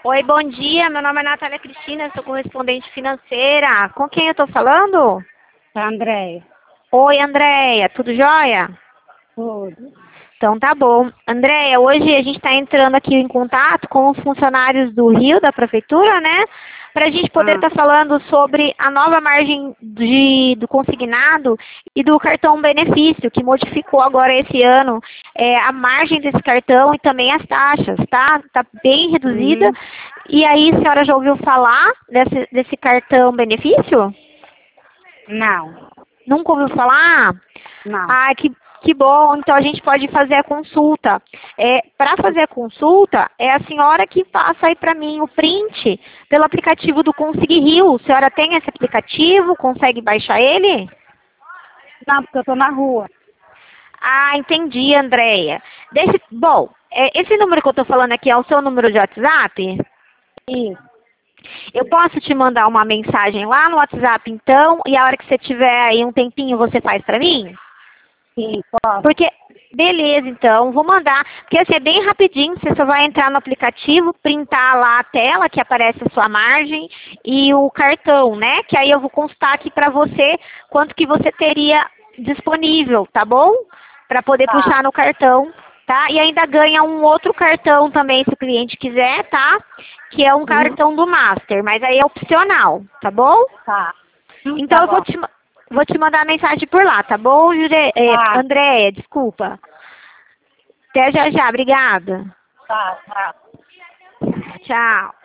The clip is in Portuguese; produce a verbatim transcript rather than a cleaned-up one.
Oi, bom dia. Meu nome é Natália Cristina, sou correspondente financeira. Com quem eu estou falando? Tá, Andréia. Oi, Andréia. Tudo jóia? Tudo. Então tá bom. Andréia, hoje a gente está entrando aqui em contato com os funcionários do Rio, da Prefeitura, né? Para a gente poder Ah, estar falando sobre a nova margem de, do consignado e do cartão benefício, que modificou agora esse ano é, a margem desse cartão e também as taxas, tá? Tá bem reduzida. uhum. E aí, a senhora já ouviu falar desse, desse cartão benefício? Não, Nunca ouviu falar? não. Ah, que, que bom. Então a gente pode fazer a consulta. É, para fazer a consulta, é a senhora que passa aí para mim o print pelo aplicativo do Consegui Rio. A senhora tem esse aplicativo? Consegue baixar ele? Não, porque eu tô na rua. Ah, entendi, Andréia. Deixa, bom, é, esse número que eu estou falando aqui é o seu número de WhatsApp? Isso, Eu posso te mandar uma mensagem lá no WhatsApp, então, e a hora que você tiver aí um tempinho, você faz para mim? sim, posso. Porque, beleza, então, vou mandar. Porque assim, é bem rapidinho, você só vai entrar no aplicativo, printar lá a tela que aparece a sua margem e o cartão, né? Que aí eu vou constar aqui para você quanto que você teria disponível, tá bom? Para poder Tá. puxar no cartão, tá? E ainda ganha um outro cartão também, se o cliente quiser, tá? Que é um Uhum. cartão do Master, mas aí é opcional, tá bom? Tá. Hum, Então Tá eu vou bom. te, ma- vou te mandar a mensagem por lá, tá bom, Jure... é, Tá, Andréia? Desculpa. Até já já, obrigada. tá, tá. Tchau.